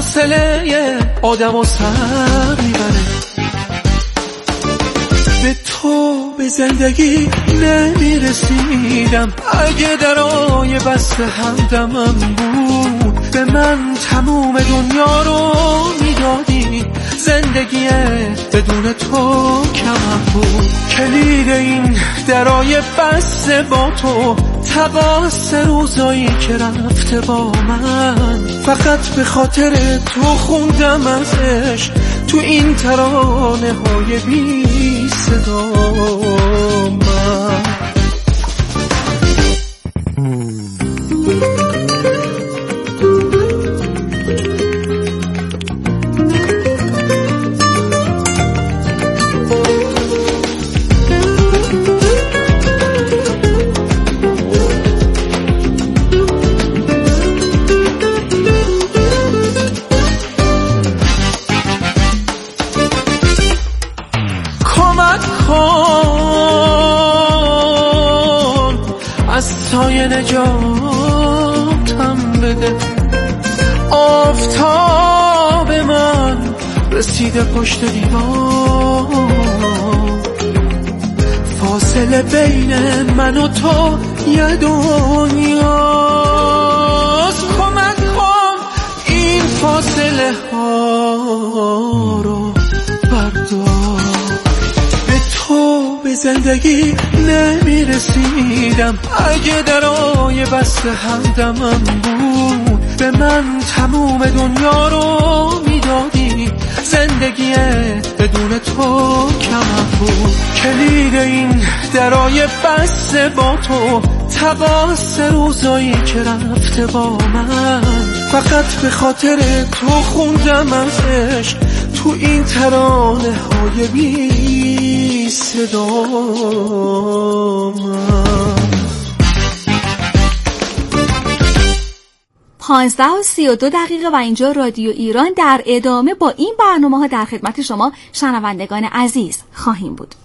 حوصله آدمو سر میبره. به تو به زندگی نمیرسیدم، اگه درای بسته همدمم بود به من تموم دنیا رو میدادی. زندگی بدون تو کمم بود، کلید این درای بسته با تو تقاص روزایی که رفته با من. فقط به خاطر تو خوندم ازش تو این ترانه های بی صدا من. سایه نجاتم بده، آفتاب من رسیده پشت دیوار. فاصله بین من و تو یه دنیاست. کمک کن این فاصله ها رو بردار. به تو به زندگی نمیرسیدم، اگه درای بسته همدمم بود به من تموم دنیا رو میدادی. زندگی بدون تو کمم بود، کلید این درای بسته با تو تقاص روزایی که رفته با من. فقط به خاطر تو خوندم ازش تو این ترانه های بی صدا من. 15:32 و اینجا رادیو ایران. در ادامه با این برنامه ها در خدمت شما شنوندگان عزیز خواهیم بود.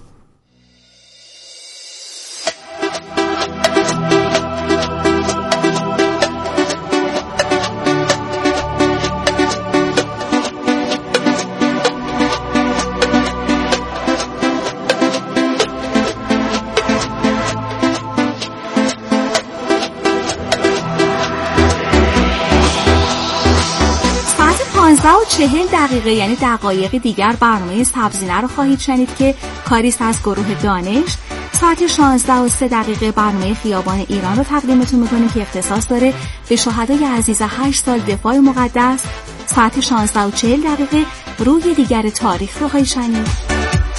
و 40 یعنی دقایق دیگر برنامه سبزینه رو خواهید شنید که کاریست از گروه دانش. ساعت 16:03 برنامه خیابان ایران رو تقدیمتون میکنیم که اختصاص داره به شهدای عزیز 8 سال دفاع مقدس. ساعت 16:40 روی دیگر تاریخ رو خواهید شنید.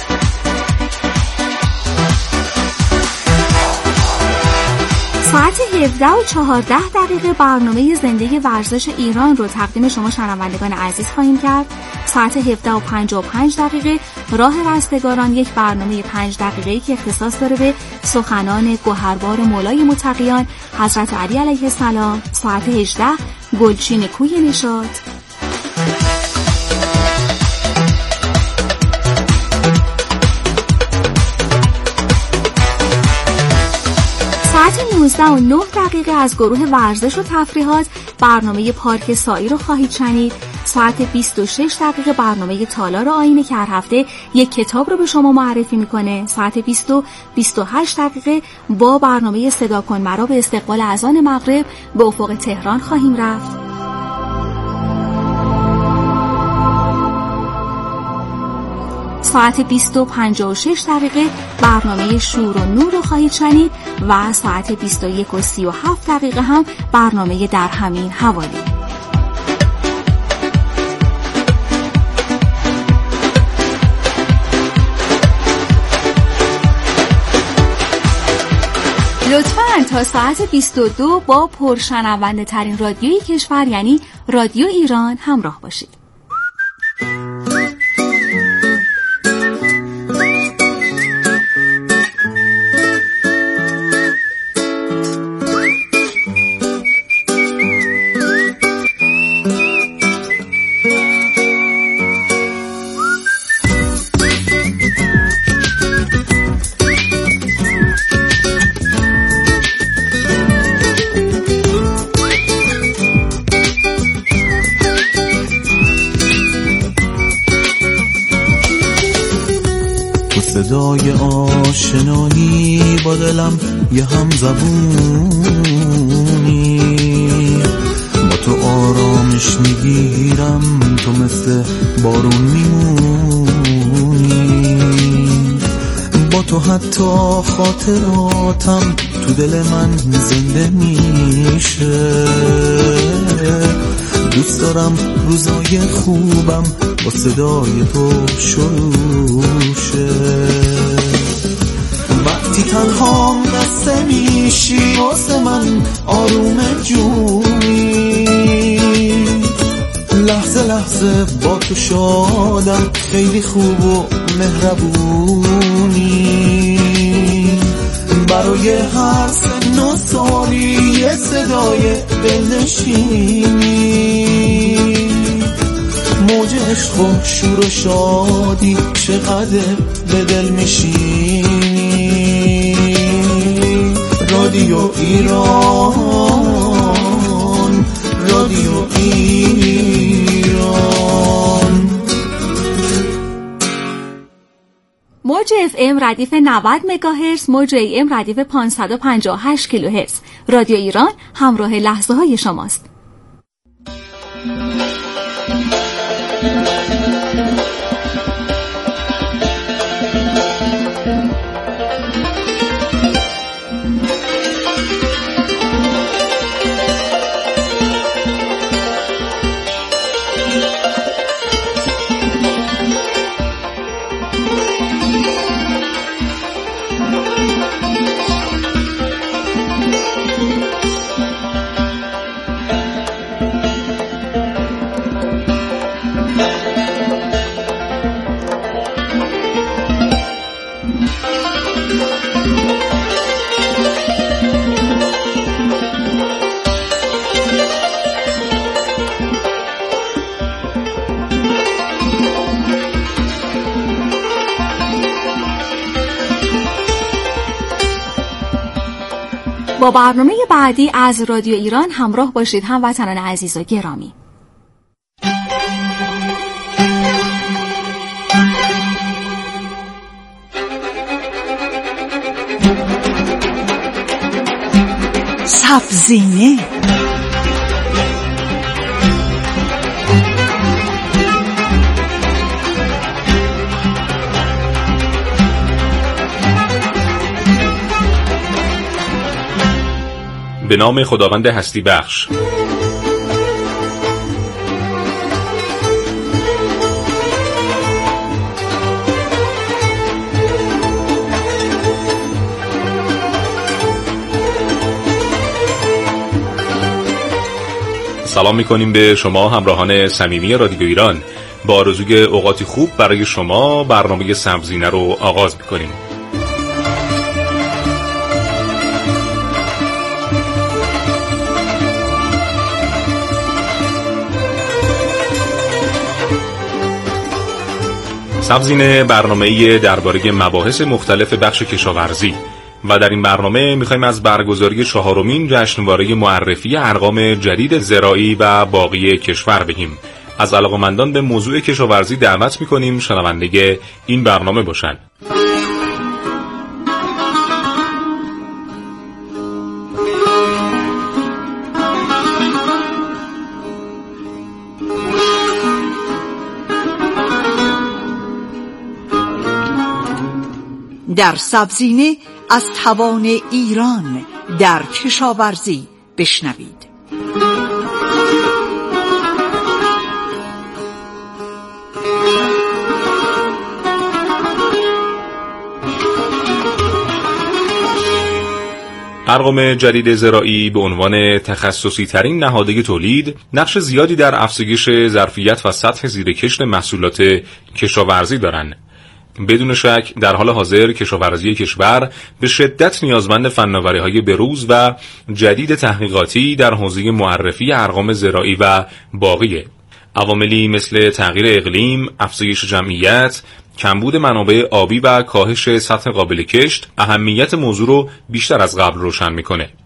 ساعت 17:14 برنامه زنده ورزش ایران رو تقدیم شما شنوندگان عزیز خواهیم کرد. ساعت 17:55 راه رستگاران، یک برنامه 5 دقیقه‌ای که اختصاص داره به سخنان گوهربار مولای متقیان حضرت علی علیه السلام. ساعت 18 گلچین کوی نشاط. ساعت 19:09 از گروه ورزش و تفریحات برنامه پارک سایی رو خواهید شنید. ساعت 26 برنامه تالار آینه که هر هفته یک کتاب رو به شما معرفی میکنه. ساعت 20:28 با برنامه صدا کن مرا به استقبال اذان مغرب به افق تهران خواهیم رفت. ساعت 20:56 برنامه شور و نور رو خواهید شنید و ساعت 21:37 هم برنامه در همین حوالی. لطفاً تا ساعت 22 با پرشنونده ترین رادیوی کشور یعنی رادیو ایران همراه باشید. صدای آشنایی با دلم یه هم زبونی، با تو آرامش میگیرم، تو مثل بارون میمونی، با تو حتی خاطراتم تو دل من زنده میشه. دوست دارم روزای خوبم با صدای تو شروع شه. وقتی تنها نسته میشی واسه من آروم جونی، لحظه لحظه با تو شادم، خیلی خوب و مهربونی، برای هر سن و سالی یه صدای دلنشینی، موج عشق و شور و شادی چقدر به دل میشینی. رادیو ایران، رادیو ایران. موج FM ردیف 90 مگاهرتز، موج AM ردیف 558 کیلوهرتز. رادیو ایران همراه لحظه های شماست. با برنامه بعدی از رادیو ایران همراه باشید هموطنان عزیز و گرامی. سبزینه به نام خداوند هستی بخش. سلام می‌کنیم به شما همراهان صمیمی رادیو ایران. با آرزوی اوقاتی خوب برای شما برنامه سبزینه رو آغاز می‌کنیم. سبزینه برنامه‌ای درباره مباحث مختلف بخش کشاورزی و در این برنامه می‌خوایم از برگزاری 4مین جشنواره معرفی ارقام جدید زراعی و باغی کشور بگیم. از علاقه‌مندان به موضوع کشاورزی دعوت می‌کنیم شنونده این برنامه باشند. در سبزینه از توان ایران در کشاورزی بشنوید. ارقام جدید زراعی به عنوان تخصصی ترین نهادهای تولید نقش زیادی در افزایش ظرفیت و سطح زیرکشت محصولات کشاورزی دارند. بدون شک در حال حاضر کشاورزی کشور به شدت نیازمند فناوری‌های بروز و جدید تحقیقاتی در حوزه معرفی ارقام زراعی و باغیه. عواملی مثل تغییر اقلیم، افزایش جمعیت، کمبود منابع آبی و کاهش سطح قابل کشت اهمیت موضوع رو بیشتر از قبل روشن میکنه.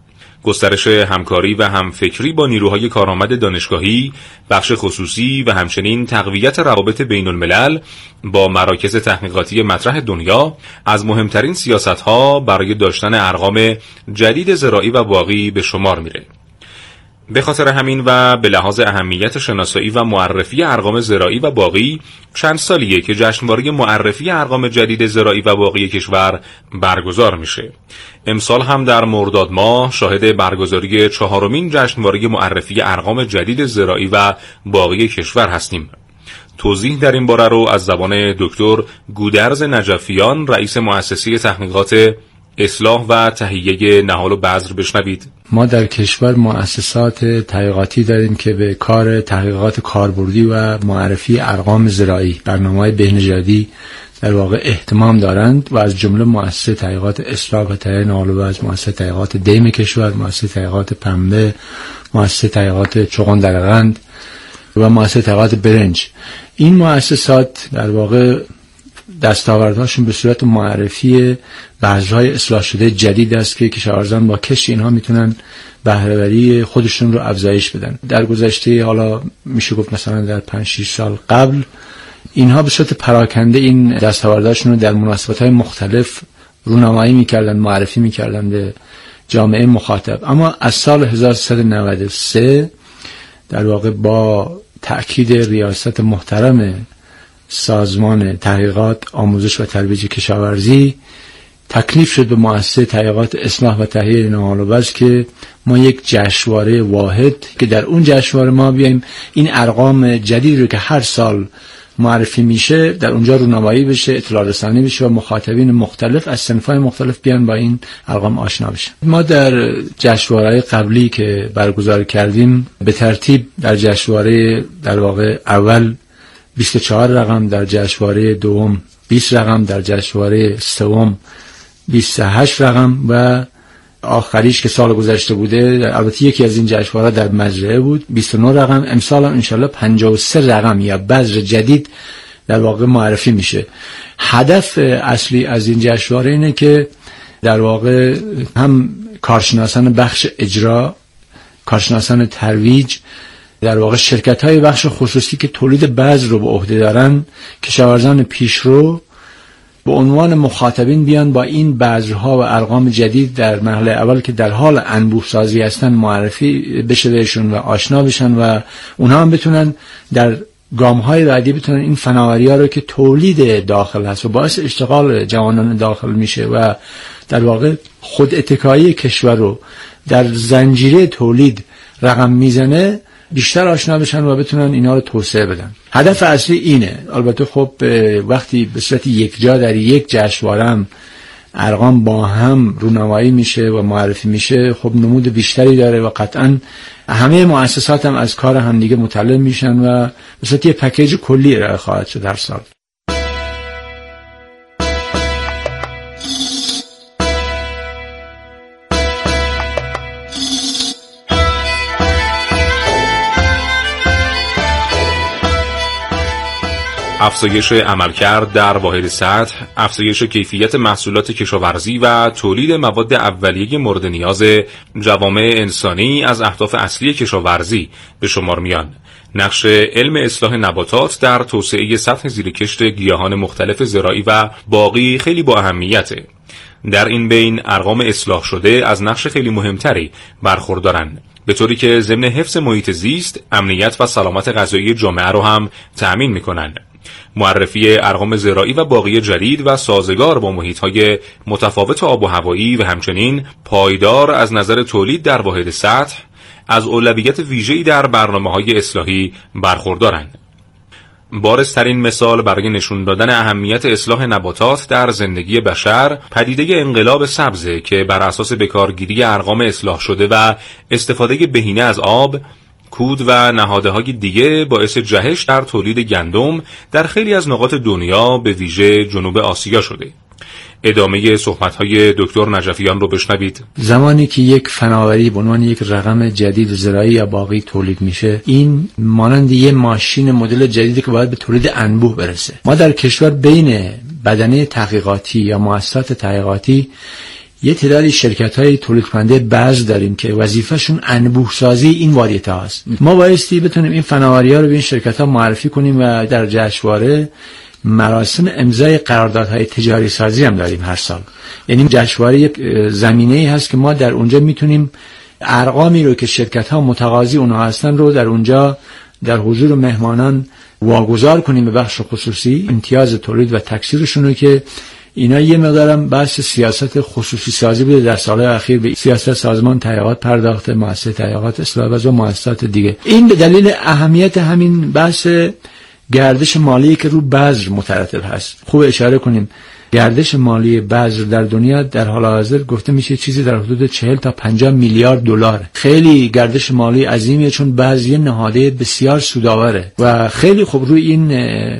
گسترش همکاری و همفکری با نیروهای کارآمد دانشگاهی، بخش خصوصی و همچنین تقویت روابط بین الملل با مراکز تحقیقاتی مطرح دنیا از مهمترین سیاست‌ها برای داشتن ارقام جدید زراعی و باغی به شمار میره. به خاطر همین و به لحاظ اهمیت شناسایی و معرفی ارقام زراعی و باغی چند سالیه که جشنواره معرفی ارقام جدید زراعی و باغی کشور برگزار میشه. امسال هم در مرداد ماه شاهد برگزاری 4مین جشنواره معرفی ارقام جدید زراعی و باغی کشور هستیم. توضیح در این باره رو از زبان دکتر گودرز نجفیان، رئیس مؤسسه تحقیقات اصلاح و تهیه نهال و بذر بشنوید. ما در کشور مؤسسات تحقیقاتی داریم که به کار تحقیقات کاربردی و معرفی ارقام زراعی، برنامه‌های بهنژادی در واقع اهتمام دارند و از جمله مؤسسه تحقیقات اصلاح و تهیه نهال و بذر، مؤسسه تحقیقات دیم کشور، مؤسسه تحقیقات پنبه، مؤسسه تحقیقات چغندرقند و مؤسسه تحقیقات برنج. این مؤسسات در واقع دستاوردهاشون به صورت معرفی بذرهای اصلاح شده جدید است که کشاورزان با کشت اینها میتونن بهره‌وری خودشون رو افزایش بدن. در گذشته، حالا میشه گفت مثلا در 5-6 سال قبل، اینها به صورت پراکنده این دستاوردهاشون رو در مناسبت‌های مختلف رونمایی میکردن، معرفی میکردن به جامعه مخاطب. اما از سال 1393 در واقع با تأکید ریاست محترم سازمان تحقیقات، آموزش و ترویج کشاورزی تکلیف شد به مؤسسه تحقیقات اصلاح و تهیه نهال و بذر که ما یک جشنواره واحد که در اون جشنواره ما بیایم این ارقام جدید رو که هر سال معرفی میشه در اونجا رونمایی بشه، اطلاع رسانی بشه و مخاطبین مختلف از صنف‌های مختلف بیان با این ارقام آشنا بشن. ما در جشنواره‌های قبلی که برگزار کردیم به ترتیب در جشنواره در واقع اول 24 رقم، در جشنواره دوم 20 رقم، در جشنواره سوم 28 رقم و آخریش که سال گذشته بوده، البته یکی از این جشنواره‌ها در مزرعه بود، 29 رقم. امسال هم انشالله 53 رقم یا بذر جدید در واقع معرفی میشه. هدف اصلی از این جشنواره اینه که در واقع هم کارشناسان بخش اجرا، کارشناسان ترویج، در واقع شرکت‌های بخش خصوصی که تولید بذر رو به عهده دارن، کشاورزان پیشرو به عنوان مخاطبین بیان با این بذرها و ارقام جدید در مرحله اول که در حال انبوه سازی هستن معرفی بشه بهشون و آشنا بشن و اونها هم بتونن در گام‌های بعدی بتونن این فناوری‌ها رو که تولید داخل هست و باعث اشتغال جوانان داخل میشه و در واقع خود اتکایی کشور رو در زنجیره تولید رقم میزنه بیشتر آشنا بشن و بتونن اینا رو توسعه بدن. هدف اصلی اینه. البته خب وقتی به صورت یک جا در یک جشنواره هم ارقام با هم رونمایی میشه و معرفی میشه، خب نمود بیشتری داره و قطعا همه مؤسسات هم از کار هم دیگه مطلع میشن و به صورت یه پکیج کلی ارائه خواهد شد هر سال. افزایش عملکرد در واحد سطح، افزایش کیفیت محصولات کشاورزی و تولید مواد اولیه مورد نیاز جوامع انسانی از اهداف اصلی کشاورزی به شمار میان. نقش علم اصلاح نباتات در توسعه سطح زیرکشت گیاهان مختلف زراعی و باغی خیلی با اهمیته. در این بین ارقام اصلاح شده از نقش خیلی مهمتری برخوردارند، به طوری که ضمن حفظ محیط زیست، امنیت و سلامت غذایی جامعه رو هم تأمین می‌کنند. معرفی ارقام زراعی و باغی جدید و سازگار با محیط‌های متفاوت آب و هوایی و همچنین پایدار از نظر تولید در واحد سطح از اولویت ویژه‌ای در برنامه‌های اصلاحی برخوردارند. بارزترین مثال برای نشون دادن اهمیت اصلاح نباتات در زندگی بشر پدیده انقلاب سبزه که بر اساس بکارگیری ارقام اصلاح شده و استفاده بهینه از آب، کود و نهاده‌های دیگه باعث جهش در تولید گندم در خیلی از نقاط دنیا به ویژه جنوب آسیا شده. ادامه صحبت‌های دکتر نجفیان رو بشنوید. زمانی که یک فناوری به عنوان یک رقم جدید زراعی یا باغی تولید میشه، این مانند یه ماشین مدل جدیدی که باید به تولید انبوه برسه. ما در کشور بین بدنه تحقیقاتی یا مؤسسات تحقیقاتی یه تعدادی شرکت‌های تولید کننده بذر داریم که وظیفه‌شون انبوه سازی این واریته هاست. ما بایستی بتونیم این فناوری‌ها رو به این شرکت‌ها معرفی کنیم و در جشنواره مراسم امضای قراردادهای تجاری سازی هم داریم هر سال. یعنی جشنواره یک زمینه‌ای هست که ما در اونجا میتونیم ارقامی رو که شرکت‌ها متقاضی اونها هستن رو در اونجا در حضور مهمانان واگذار کنیم به بخش خصوصی، امتیاز تولید و تکثیرشون رو که اینا یه مقدارم بحث سیاست خصوصی سازی بوده در سالهای اخیر به سیاست سازمان تحقیقات پرداخته، مؤسسه تحقیقات اصلاح و مؤسسات دیگه. این به دلیل اهمیت همین بحث گردش مالی که رو بذر مترتب هست. خوب اشاره کنیم گردش مالی بذر در دنیا در حال حاضر گفته میشه چیزی در حدود 40 تا 50 میلیارد دلار. خیلی گردش مالی عظیمیه چون بعضی نهاده بسیار سودآوره و خیلی خوب روی این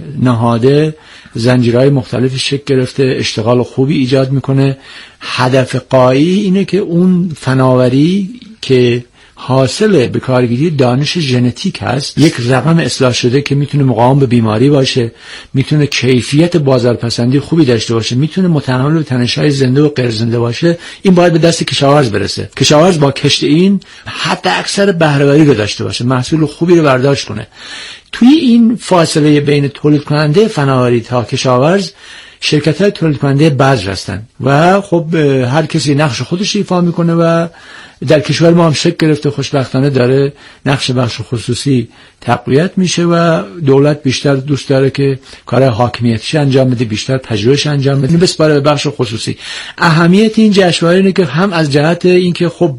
نهاده زنجیرهای مختلفی شکل گرفته، اشتغال خوبی ایجاد میکنه. هدف غایی اینه که اون فناوری که حاصل به کارگیری دانش ژنتیک هست یک رقم اصلاح شده که میتونه مقاوم به بیماری باشه، میتونه کیفیت بازارپسندی خوبی داشته باشه، میتونه متحمل به تنش‌های زنده و غیر زنده باشه، این باید به دست کشاورز برسه. کشاورز با کشت این حتی اکثر بهره‌وری رو داشته باشه، محصول خوبی رو برداشت کنه. توی این فاصله بین تولید کننده فناوری تا کشاورز شرکت‌های تولید کننده بذر هستن و خب هر کسی نقش خودش ایفا میکنه و در کشور ما هم شکل گرفته خوشبختانه داره نقش بخش خصوصی تقویت میشه و دولت بیشتر دوست داره که کار حاکمیتش انجام بده، بیشتر پژوهش انجام بده بسپاره به بخش خصوصی. اهمیت این جشنواره اینه که هم از جهت اینکه خب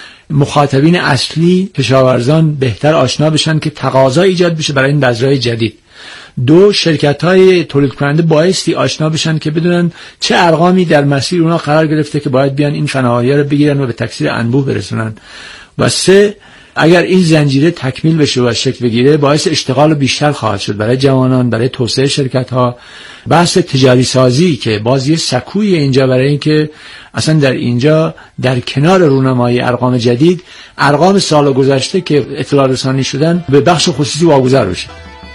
مخاطبین اصلی کشاورزان بهتر آشنا بشن که تقاضا ایجاد بشه برای این بذرهای جدید. دو، شرکت‌های تولید کننده بایستی آشنا بشن که بدونن چه ارقامی در مسیر اونا قرار گرفته که باید بیان این فناوری‌ها رو بگیرن و به تکثیر انبوه برسونن. و سه، اگر این زنجیره تکمیل بشه و شکل بگیره باعث اشتغال بیشتر خواهد شد برای جوانان، برای توسعه شرکت‌ها. بحث تجاری سازی که باز یه سکوی اینجا برای اینکه اصلا در اینجا در کنار رونمایی ارقام جدید، ارقام سال گذشته که اطلاع رسانی شدن به بخش خصوصی واگذار بشه.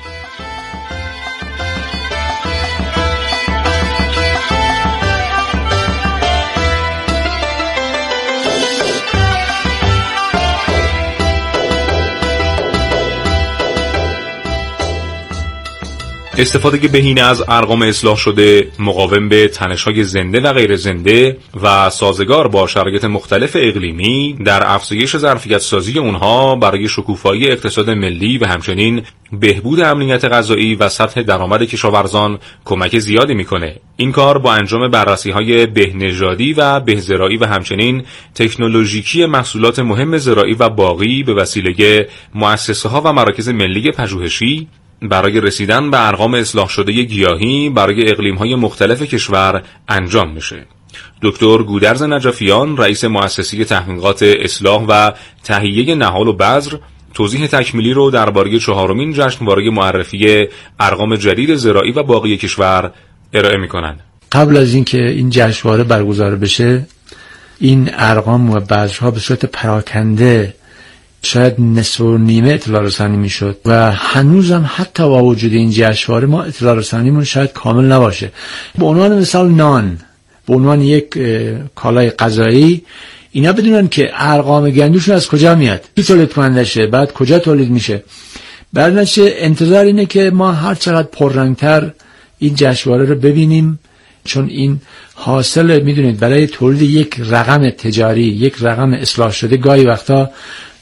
استفاده بهینه از ارقام اصلاح شده مقاوم به تنش‌های زنده و غیر زنده و سازگار با شرایط مختلف اقلیمی در افزایش ظرفیت سازی اونها برای شکوفایی اقتصاد ملی و همچنین بهبود امنیت غذایی و سطح درآمد کشاورزان کمک زیادی میکنه. این کار با انجام بررسی‌های بهنژادی و بهزراعی و همچنین تکنولوژیکی محصولات مهم زراعی و باغی به وسیله مؤسسه‌ها و مراکز ملی پژوهشی برای رسیدن به ارقام اصلاح شده گیاهی برای اقلیم‌های مختلف کشور انجام میشه. دکتر گودرز نجفیان رئیس مؤسسه تحقیقات اصلاح و تهیه نهال و بذر توضیح تکمیلی رو درباره چهارمین جشنواره معرفی ارقام جدید زراعی و باغی کشور ارائه میکنند. قبل از اینکه این جشنواره برگزار بشه این ارقام و بذرها به صورت پراکنده شاید نصف و نیمه اطلاع رسانی میشد و هنوزم حتی با وجود این جشنواره ما اطلاع رسانیمون شاید کامل نباشه. به عنوان مثال نان، به عنوان یک کالای غذایی، اینا بدونن که ارقام گندمشون از کجا میاد، کی تولید کنندشه، بعد کجا تولید میشه. برنامه انتظار اینه که ما هر چقدر پررنگتر این جشنواره رو ببینیم، چون این حاصل میدونید برای تولید یک رقم تجاری، یک رقم اصلاح شده گاهی وقتا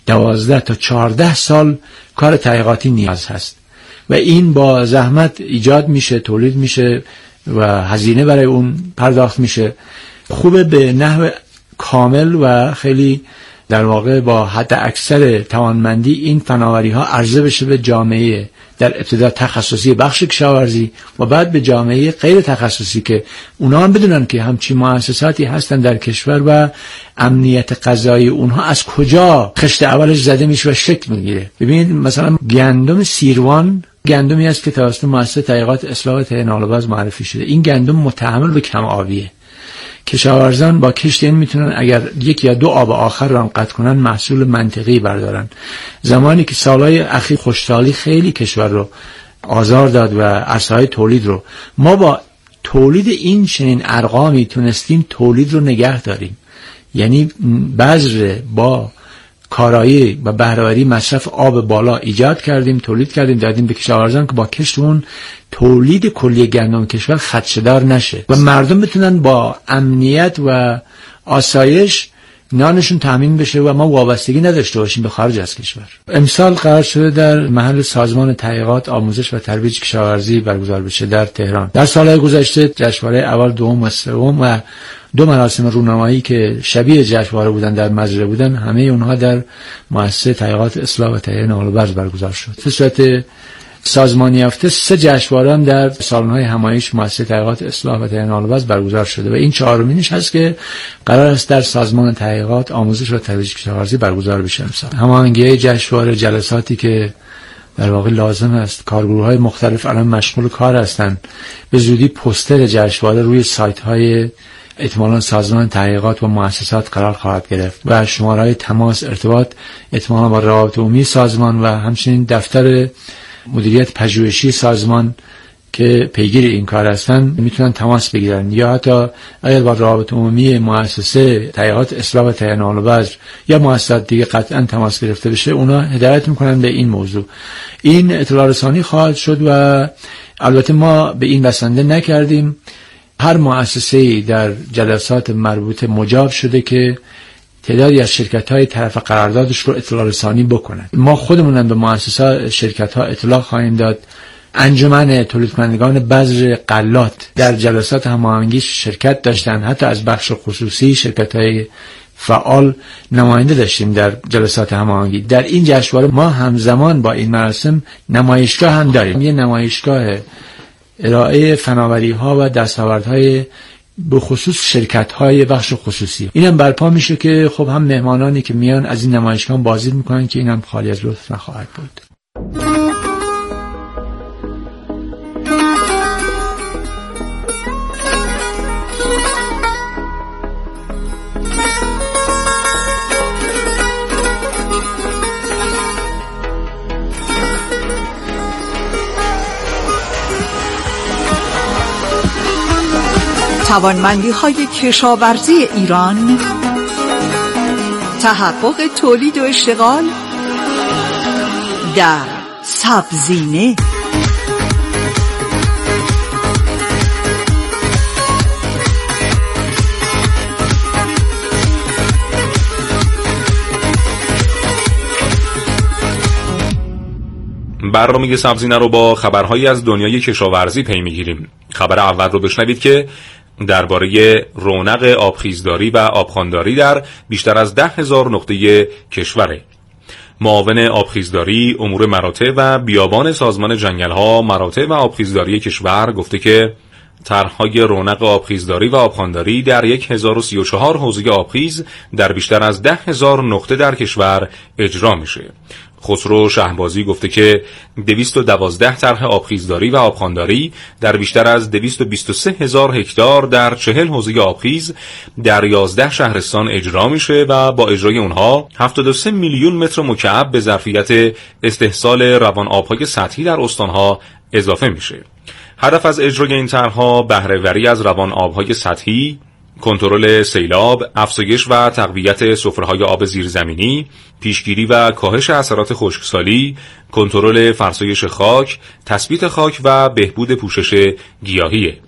12 تا 14 سال کار تحقیقاتی نیاز هست و این با زحمت ایجاد میشه، تولید میشه و هزینه برای اون پرداخت میشه. خوبه به نحو کامل و خیلی در واقع با حد اکثر توانمندی این فناوری ها عرضه بشه به جامعه، در ابتدا تخصصی بخش کشاورزی و بعد به جامعه غیر تخصصی که اونا هم بدونن که همچین مؤسساتی هستن در کشور و امنیت غذایی اونها از کجا خشت اولش زده میشه و شکل میگیره. ببینید مثلا گندم سیروان گندمی است که توسط مؤسسه تحقیقات اصلاح و تهیه نهال و بذر معرفی شده. این گندم متحمل به کم آبیه. کشاورزان با کشت این میتونن اگر یک یا دو آب آخر رو قطع کنن محصول منطقی بردارن. زمانی که سالهای اخیر خوشحالی خیلی کشور رو آزار داد و عرصه‌های تولید رو، ما با تولید این چنین ارقامی تونستیم تولید رو نگه داریم. یعنی بذر با کارایی و بهره‌وری مصرف آب بالا ایجاد کردیم، تولید کردیم، دادیم به کشاورزان که با کشت اون تولید کلی گندم کشور خدشه‌دار نشه و مردم بتونن با امنیت و آسایش نانشون تامین بشه و ما وابستگی نداشته باشیم به خارج از کشور. امسال قرار شده در محل سازمان تحقیقات آموزش و ترویج کشاورزی برگزار بشه در تهران. در سالهای گذشته جشنواره اول، دوم و سوم و 2 مراسم رونمایی که شبیه جشنواره بودن در مزرعه بودن، همه اونها در مؤسسه تحقیقات اصلاح و تهیه نقل و برق برگزار شد. به صورت سازمانی یافته 3 جشنواره هم در سالن‌های همایش مؤسسه تحقیقات اصلاح و تهیه نقل و برق برگزار شده و این 4مینش هست که قرار است در سازمان تحقیقات آموزش و ترویج کشاورزی برگزار بشه امسال. هماهنگی جشنواره، جلساتی که در واقع لازم است، کارگروه‌های مختلف الان مشغول کار هستند. به زودی پوستر جشنواره روی سایت‌های احتمالاً سازمان تحقیقات و مؤسسات قرار خواهد گرفت و شماره‌های تماس ارتباط احتمالاً با روابط عمومی سازمان و همچنین دفتر مدیریت پژوهشی سازمان که پیگیر این کار هستن میتونن تماس بگیرن، یا حتی اگر با روابط عمومی مؤسسه تحقیقات اصلاح و تهیه نقل و برق یا مؤسسات دیگه قطعا تماس گرفته بشه، اونا هدایت میکنن به این موضوع. این اطلاع رسانی خواهد شد و البته ما به این بسنده نکردیم. هر مؤسسه‌ای در جلسات مربوطه مجاب شده که تعدادی از شرکت‌های طرف قراردادش رو اطلاع رسانی بکنن. ما خودمونم به مؤسسات شرکت‌ها اطلاع خواهیم داد. انجمن تولید کنندگان بذر غلات در جلسات هماهنگی شرکت داشتن، حتی از بخش خصوصی شرکت‌های فعال نماینده داشتیم در جلسات هماهنگی. در این جشنواره ما همزمان با این مراسم نمایشگاه هم داریم، یه نمایشگاه ارائه فناوری‌ها و دستاوردهای به خصوص شرکت‌های بخش خصوصی. اینم برپا میشه که خب هم مهمانانی که میان از این نمایشگاه بازدید میکنن که اینم خالی از لطف نخواهد بود. توانمندی‌های کشاورزی ایران، تحقق تولید و اشتغال در سبزینه. برنامه سبزینه رو با خبرهایی از دنیای کشاورزی پی می‌گیریم. خبر اول رو بشنوید که درباره رونق آبخیزداری و آبخوانداری در بیشتر از 10,000 نقطه کشوره. معاون آبخیزداری امور مراتع و بیابان سازمان جنگل‌ها، مراتع و آبخیزداری کشور گفته که طرح‌های رونق آبخیزداری و آبخوانداری در 1034 حوزه آبخیز در بیشتر از 10,000 نقطه در کشور اجرا میشه. خسرو شهبازی گفته که 212 طرح آبخیزداری و آبخوانداری در بیشتر از 223,000 هکتار در 40 حوزه آبخیز در 11 شهرستان اجرا میشه و با اجرای اونها 73 میلیون متر مکعب به ظرفیت استحصال روان آبهای سطحی در استانها اضافه میشه. هدف از اجرای این طرح‌ها بهره‌وری از روان آبهای سطحی، کنترل سیلاب، افزایش و تقویت سفره‌های آب زیرزمینی، پیشگیری و کاهش اثرات خشکسالی، کنترل فرسایش خاک، تثبیت خاک و بهبود پوشش گیاهیه.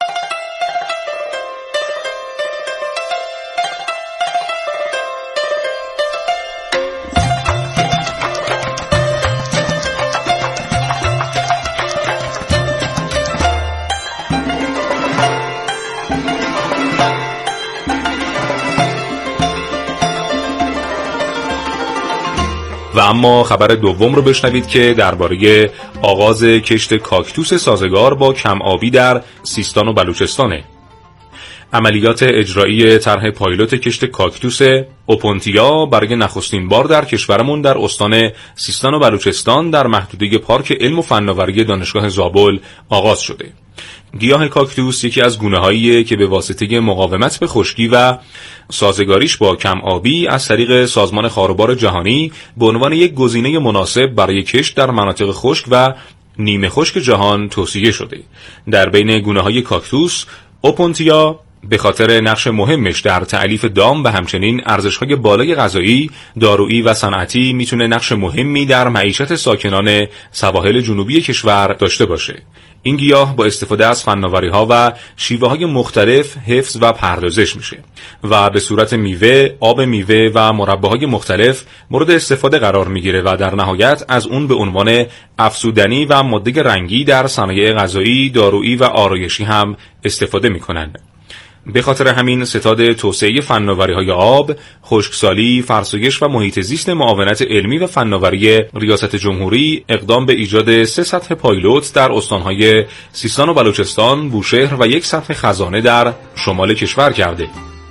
و اما خبر دوم رو بشنوید که درباره آغاز کشت کاکتوس سازگار با کم آبی در سیستان و بلوچستانه. عملیات اجرایی طرح پایلوت کشت کاکتوس اوپونتیا برای نخستین بار در کشورمون در استان سیستان و بلوچستان در محدوده پارک علم و فناوری دانشگاه زابل آغاز شده. گیاه کاکتوس یکی از گونه‌هاییه که به واسطه مقاومت به خشکی و سازگاریش با کم آبی از طریق سازمان خاروبار جهانی به عنوان یک گزینه مناسب برای کشت در مناطق خشک و نیمه خشک جهان توصیه شده. در بین گونه‌های کاکتوس اوپونتیا به خاطر نقش مهمش در تألیف دام و همچنین ارزش‌های بالای غذایی، دارویی و صنعتی میتونه نقش مهمی در معیشت ساکنان سواحل جنوبی کشور داشته باشه. این گیاه با استفاده از فناوری‌ها و شیوه‌های مختلف حفظ و پردازش میشه و به صورت میوه، آب میوه و مرباهای مختلف مورد استفاده قرار میگیره و در نهایت از اون به عنوان افزودنی و ماده رنگی در صنایع غذایی، دارویی و آرایشی هم استفاده میکنن. به خاطر همین ستاد توسعه فناوری‌های آب، خشکسالی، فرسایش و محیط زیست معاونت علمی و فناوری ریاست جمهوری اقدام به ایجاد 3 سطح پایلوت در استان‌های سیستان و بلوچستان، بوشهر و 1 سطح خزانه در شمال کشور کرده.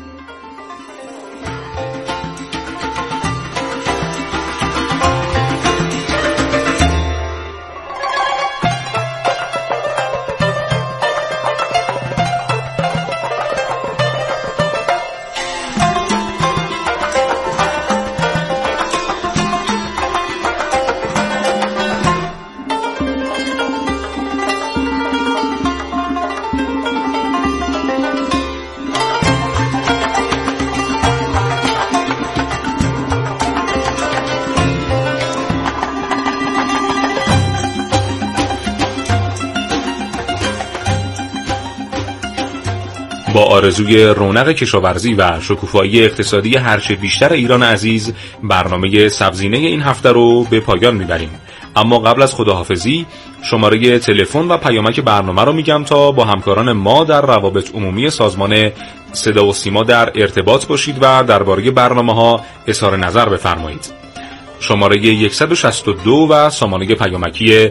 با آرزوی رونق کشاورزی و شکوفایی اقتصادی هرچه بیشتر ایران عزیز، برنامه سبزینه این هفته رو به پایان میبریم. اما قبل از خداحافظی شماره تلفن و پیامک برنامه رو میگم تا با همکاران ما در روابط عمومی سازمان صدا و سیما در ارتباط باشید و درباره برنامه‌ها اظهار نظر بفرمایید. شماره 162 و سامانه پیامکی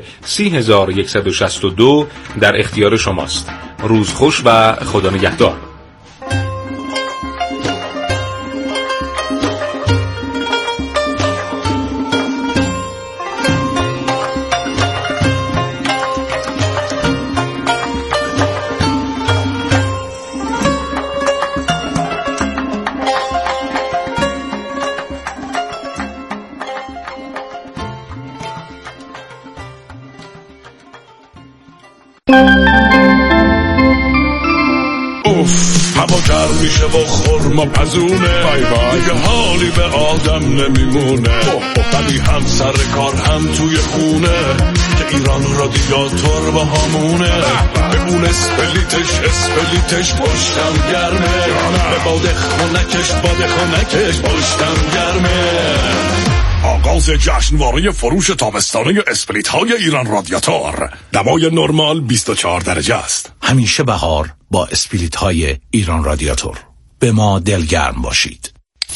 30162 در اختیار شماست. روز خوش و خدا نگهدار. هوا گرم میشه و خورما پزونه، دیگه حالی به آدم نمیمونه، ولی هم سر کار هم توی خونه که ایران رادیاتور با همونه. ببون اسپلیتش پشتم گرمه، به باد خونکش پشتم گرمه. آغاز جشنواره فروش تابستانه اسپلیت های ایران رادیاتور. دمای نرمال 24 درجه است. همیشه بهار با اسپلیت های ایران رادیاتور. به ما دلگرم باشید.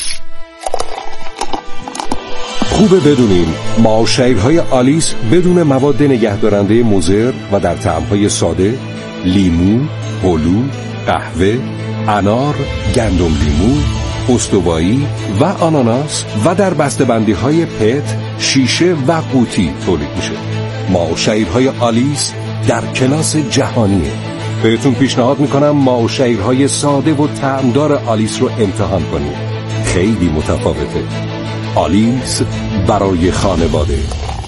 خوبه بدونین معاشرهای آلیس بدون مواد نگهدارنده مضر و در طعم‌های ساده، لیمو، هلو، قهوه، انار، گندم لیمو، استوایی و آناناس و در بسته‌بندی‌های پت، شیشه و قوطی تولید میشه. معاشرهای آلیس در کلاس جهانیه. بهتون پیشنهاد میکنم معاشرهای ساده و طعمدار آلیس رو امتحان کنید. خیلی متفاوته. آلیس برای خانواده.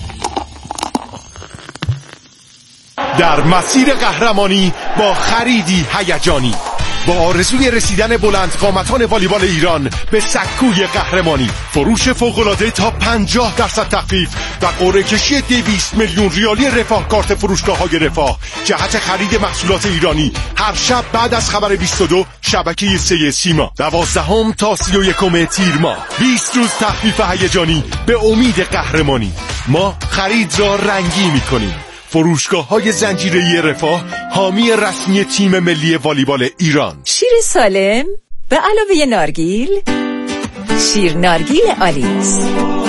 در مسیر قهرمانی با خریدی هیجانی، با آرزوی رسیدن بلند قامتان والیبال ایران به سکوی قهرمانی، فروش فوق‌العاده تا 50% تخفیف و قرعه کشی 200 میلیون ریالی رفاه کارت فروشگاه‌های رفاه جهت خرید محصولات ایرانی هر شب بعد از خبر 22 شبکه 3 سیما. 12 تا 31 تیر ماه 20 روز تخفیف هیجانی به امید قهرمانی. ما خرید را رنگی می‌کنیم. فروشگاه‌های زنجیره‌ای رفاه حامی رسمی تیم ملی والیبال ایران. شیر سالم به علاوه نارگیل، شیر نارگیل آلیس،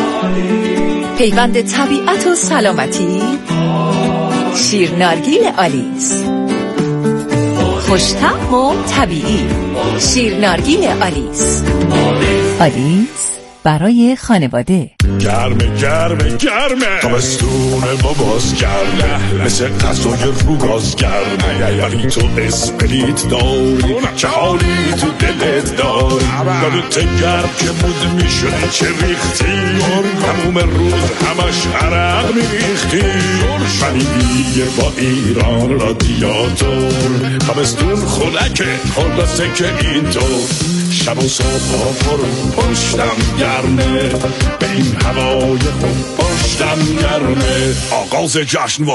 پیوند طبیعت و سلامتی. شیر نارگیل آلیس، خوش‌طعم و طبیعی. شیر نارگیل آلیس، آلیس برای خانواده. گرمه گرمه گرمه تابستونه باباز گرمه مثل غذای رو گاز گرمه ولی تو اسپریت داری چه حالی تو دلت داری یادت گرم که مود میشدی چه ریختی تموم روز همش عرق میریختی ولی دیگه با ایران رادیاتور تابستون خلکه خلاصه که اینطور شب و صبح پشتم گرمه به این هوای خوب پشتم گرمه آغاز جشن